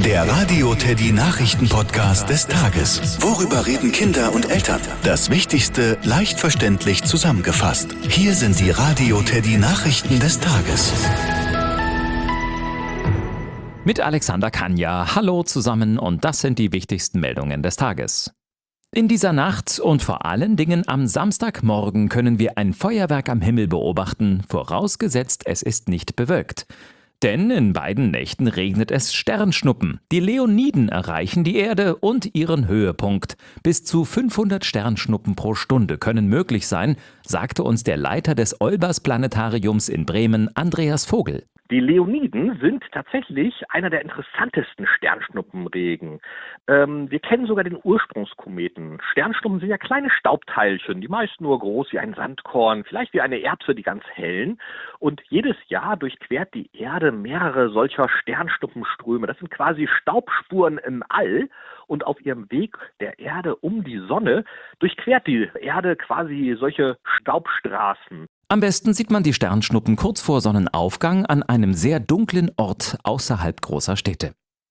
Der Radio Teddy Nachrichten-Podcast des Tages. Worüber reden Kinder und Eltern? Das Wichtigste leicht verständlich zusammengefasst. Hier sind die Radio Teddy Nachrichten des Tages. Mit Alexander Kanja. Hallo zusammen und das sind die wichtigsten Meldungen des Tages. In dieser Nacht und vor allen Dingen am Samstagmorgen können wir ein Feuerwerk am Himmel beobachten, vorausgesetzt es ist nicht bewölkt. Denn in beiden Nächten regnet es Sternschnuppen. Die Leoniden erreichen die Erde und ihren Höhepunkt. Bis zu 500 Sternschnuppen pro Stunde können möglich sein, sagte uns der Leiter des Olbers-Planetariums in Bremen, Andreas Vogel. Die Leoniden sind tatsächlich einer der interessantesten Sternschnuppenregen. Wir kennen sogar den Ursprungskometen. Sternschnuppen sind ja kleine Staubteilchen, die meist nur groß wie ein Sandkorn, vielleicht wie eine Erbse, die ganz hellen. Und jedes Jahr durchquert die Erde mehrere solcher Sternschnuppenströme. Das sind quasi Staubspuren im All. Und auf ihrem Weg der Erde um die Sonne durchquert die Erde quasi solche Staubstraßen. Am besten sieht man die Sternschnuppen kurz vor Sonnenaufgang an einem sehr dunklen Ort außerhalb großer Städte.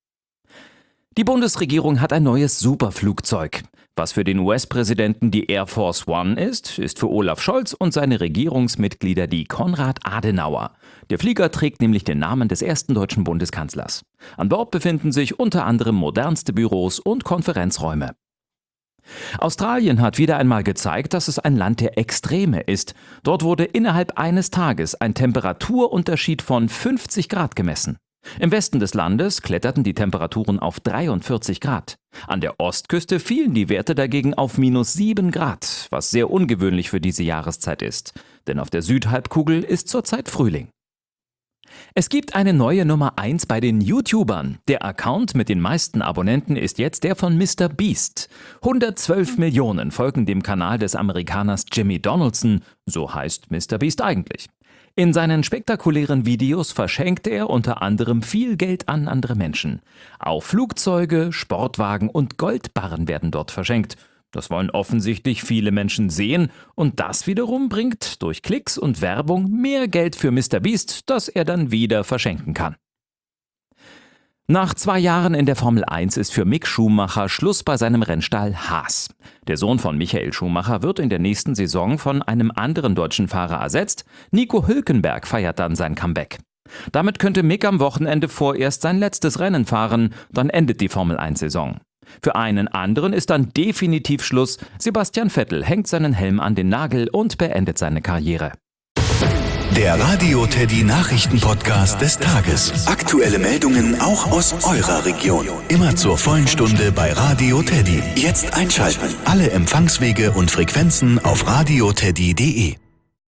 Die Bundesregierung hat ein neues Superflugzeug. Was für den US-Präsidenten die Air Force One ist für Olaf Scholz und seine Regierungsmitglieder die Konrad Adenauer. Der Flieger trägt nämlich den Namen des ersten deutschen Bundeskanzlers. An Bord befinden sich unter anderem modernste Büros und Konferenzräume. Australien hat wieder einmal gezeigt, dass es ein Land der Extreme ist. Dort wurde innerhalb eines Tages ein Temperaturunterschied von 50 Grad gemessen. Im Westen des Landes kletterten die Temperaturen auf 43 Grad. An der Ostküste fielen die Werte dagegen auf -7 Grad, was sehr ungewöhnlich für diese Jahreszeit ist. Denn auf der Südhalbkugel ist zurzeit Frühling. Es gibt eine neue Nummer 1 bei den YouTubern. Der Account mit den meisten Abonnenten ist jetzt der von MrBeast. 112 Millionen folgen dem Kanal des Amerikaners Jimmy Donaldson, so heißt MrBeast eigentlich. In seinen spektakulären Videos verschenkt er unter anderem viel Geld an andere Menschen. Auch Flugzeuge, Sportwagen und Goldbarren werden dort verschenkt. Das wollen offensichtlich viele Menschen sehen und das wiederum bringt durch Klicks und Werbung mehr Geld für MrBeast, das er dann wieder verschenken kann. Nach 2 Jahren in der Formel 1 ist für Mick Schumacher Schluss bei seinem Rennstall Haas. Der Sohn von Michael Schumacher wird in der nächsten Saison von einem anderen deutschen Fahrer ersetzt. Nico Hülkenberg feiert dann sein Comeback. Damit könnte Mick am Wochenende vorerst sein letztes Rennen fahren, dann endet die Formel 1-Saison. Für einen anderen ist dann definitiv Schluss. Sebastian Vettel hängt seinen Helm an den Nagel und beendet seine Karriere. Der Radio Teddy Nachrichten-Podcast des Tages. Aktuelle Meldungen auch aus eurer Region. Immer zur vollen Stunde bei Radio Teddy. Jetzt einschalten. Alle Empfangswege und Frequenzen auf radioteddy.de.